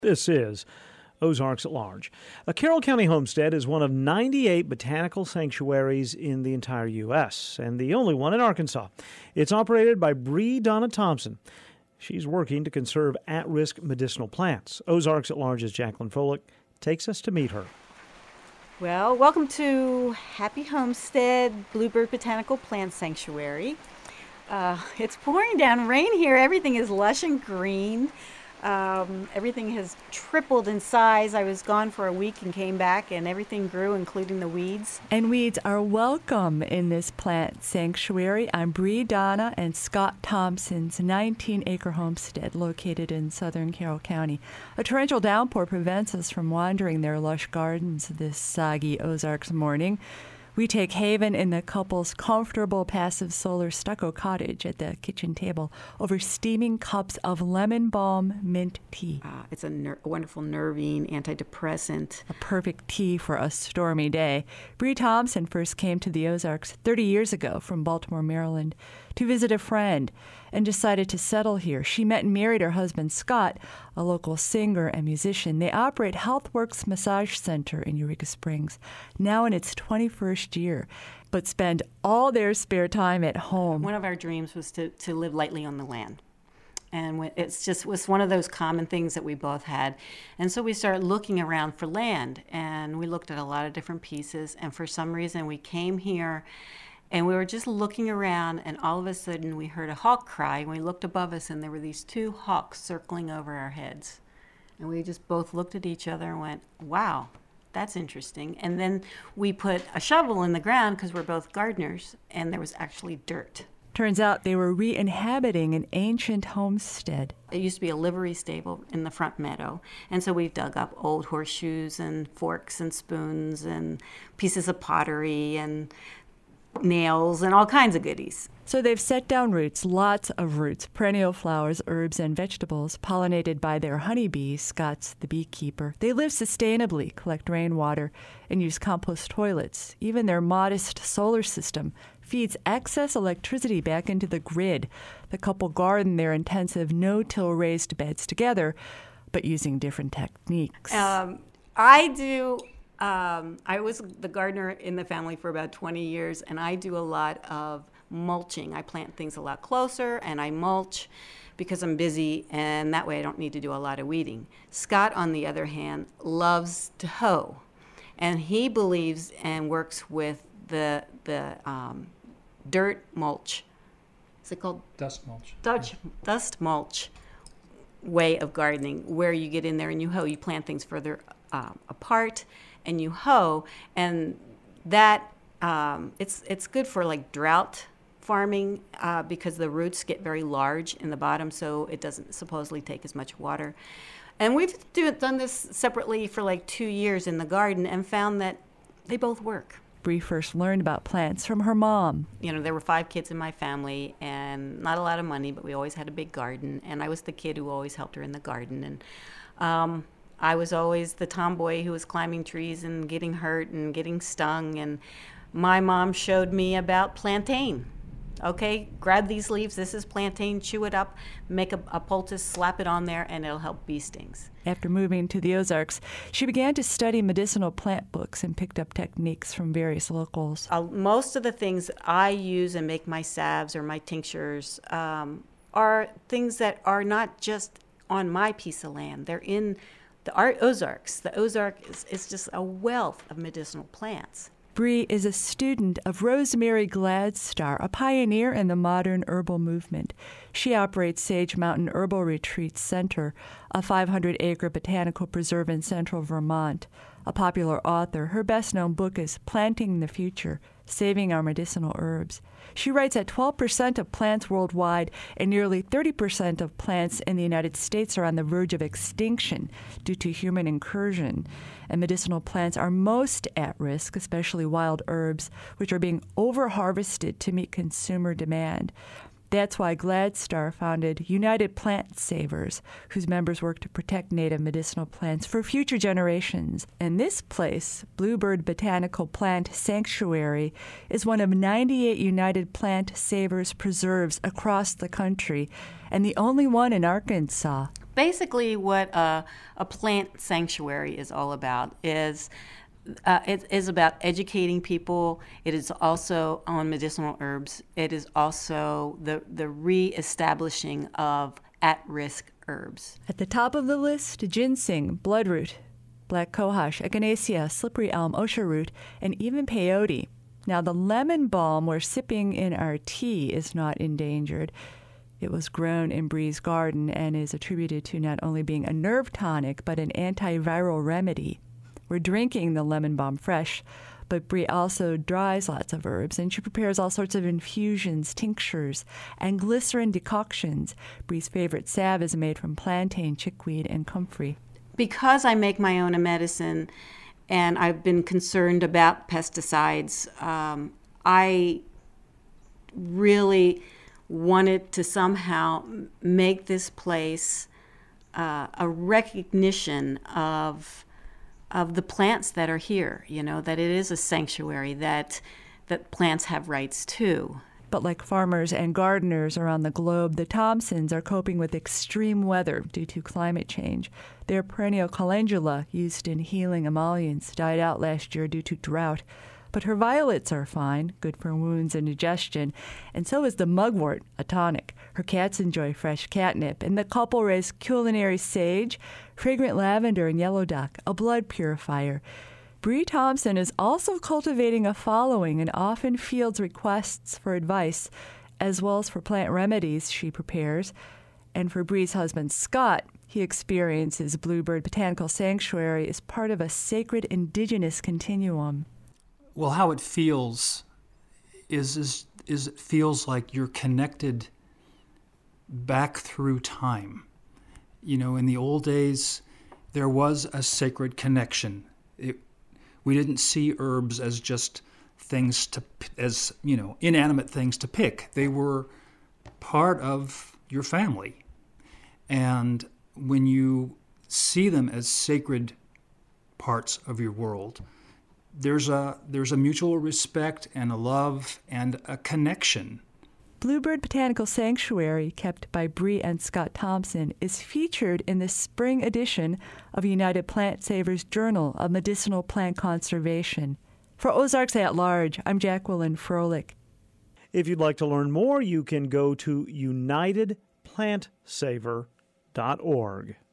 This is Ozarks at Large. A Carroll County homestead is one of 98 botanical sanctuaries in the entire U.S., and the only one in Arkansas. It's operated by Bree Donna Thompson. She's working to conserve at-risk medicinal plants. Ozarks at Large's Jacqueline Folick takes us to meet her. Well, welcome to Happy Homestead Bluebird Botanical Plant Sanctuary. It's pouring down rain here. Everything is lush and green. Everything has tripled in size. I was gone for a week and came back, and everything grew, including the weeds. And weeds are welcome in this plant sanctuary. I'm Bree Donna and Scott Thompson's 19-acre homestead located in southern Carroll County. A torrential downpour prevents us from wandering their lush gardens this soggy Ozarks morning. We take haven in the couple's comfortable passive solar stucco cottage at the kitchen table over steaming cups of lemon balm mint tea. It's a wonderful nervine antidepressant. A perfect tea for a stormy day. Bree Thompson first came to the Ozarks 30 years ago from Baltimore, Maryland, to visit a friend and decided to settle here. She met and married her husband, Scott, a local singer and musician. They operate HealthWorks Massage Center in Eureka Springs, now in its 21st year, but spend all their spare time at home. One of our dreams was to live lightly on the land. And it was one of those common things that we both had. And so we started looking around for land, and we looked at a lot of different pieces. And for some reason, we came here, and we were just looking around, and all of a sudden, we heard a hawk cry. And we looked above us, and there were these two hawks circling over our heads. And we just both looked at each other and went, wow, that's interesting. And then we put a shovel in the ground because we're both gardeners, and there was actually dirt. Turns out they were re-inhabiting an ancient homestead. It used to be a livery stable in the front meadow. And so we've dug up old horseshoes and forks and spoons and pieces of pottery and nails and all kinds of goodies. So they've set down roots, lots of roots, perennial flowers, herbs, and vegetables, pollinated by their honeybees, Scott's the beekeeper. They live sustainably, collect rainwater, and use compost toilets. Even their modest solar system feeds excess electricity back into the grid. The couple garden their intensive no-till raised beds together, but using different techniques. I was the gardener in the family for about 20 years, and I do a lot of mulching. I plant things a lot closer, and I mulch because I'm busy, and that way I don't need to do a lot of weeding. Scott, on the other hand, loves to hoe, and he believes and works with the dirt mulch. Is it called? Dust mulch. Dust mulch way of gardening, where you get in there and you hoe. You plant things further apart, and you hoe, and that it's good for like drought farming because the roots get very large in the bottom, so it doesn't supposedly take as much water. And we've done this separately for like 2 years in the garden and found that they both work. Bree first learned about plants from her mom. You know, there were 5 kids in my family and not a lot of money, but we always had a big garden, and I was the kid who always helped her in the garden. And I was always the tomboy who was climbing trees and getting hurt and getting stung. And my mom showed me about plantain. Okay, grab these leaves. This is plantain. Chew it up, make a poultice, slap it on there, and it'll help bee stings. After moving to the Ozarks, she began to study medicinal plant books and picked up techniques from various locals. Most of the things I use and make my salves or my tinctures are things that are not just on my piece of land. They're in the Ozarks. The Ozark is just a wealth of medicinal plants. Bree is a student of Rosemary Gladstar, a pioneer in the modern herbal movement. She operates Sage Mountain Herbal Retreat Center, a 500-acre botanical preserve in central Vermont. A popular author, her best-known book is Planting the Future, Saving Our Medicinal Herbs. She writes that 12% of plants worldwide and nearly 30% of plants in the United States are on the verge of extinction due to human incursion. And medicinal plants are most at risk, especially wild herbs, which are being over-harvested to meet consumer demand. That's why GladStar founded United Plant Savers, whose members work to protect native medicinal plants for future generations. And this place, Bluebird Botanical Plant Sanctuary, is one of 98 United Plant Savers preserves across the country, and the only one in Arkansas. Basically, what a plant sanctuary is all about is it is about educating people. It is also on medicinal herbs. It is also the re-establishing of at-risk herbs. At the top of the list, ginseng, bloodroot, black cohosh, echinacea, slippery elm, osha root, and even peyote. Now, the lemon balm we're sipping in our tea is not endangered. It was grown in Bree's garden and is attributed to not only being a nerve tonic, but an antiviral remedy. We're drinking the lemon balm fresh, but Bree also dries lots of herbs, and she prepares all sorts of infusions, tinctures, and glycerin decoctions. Bree's favorite salve is made from plantain, chickweed, and comfrey. Because I make my own medicine, and I've been concerned about pesticides, I really wanted to somehow make this place a recognition of the plants that are here, that it is a sanctuary, that plants have rights too. But like farmers and gardeners around the globe, the Thompsons are coping with extreme weather due to climate change. Their perennial calendula, used in healing emollients, died out last year due to drought. But her violets are fine, good for wounds and digestion, and so is the mugwort, a tonic. Her cats enjoy fresh catnip, and the couple raise culinary sage, fragrant lavender, and yellow dock, a blood purifier. Bree Thompson is also cultivating a following and often fields requests for advice, as well as for plant remedies she prepares. And for Bree's husband, Scott, he experiences Bluebird Botanical Sanctuary as part of a sacred indigenous continuum. Well, how it feels is it feels like you're connected back through time. In the old days, there was a sacred connection. We didn't see herbs as just things inanimate things to pick. They were part of your family. And when you see them as sacred parts of your world, there's a mutual respect and a love and a connection. Bluebird Botanical Sanctuary, kept by Bree and Scott Thompson, is featured in the spring edition of United Plant Savers Journal of Medicinal Plant Conservation. For Ozarks at Large, I'm Jacqueline Froelich. If you'd like to learn more, you can go to unitedplantsaver.org.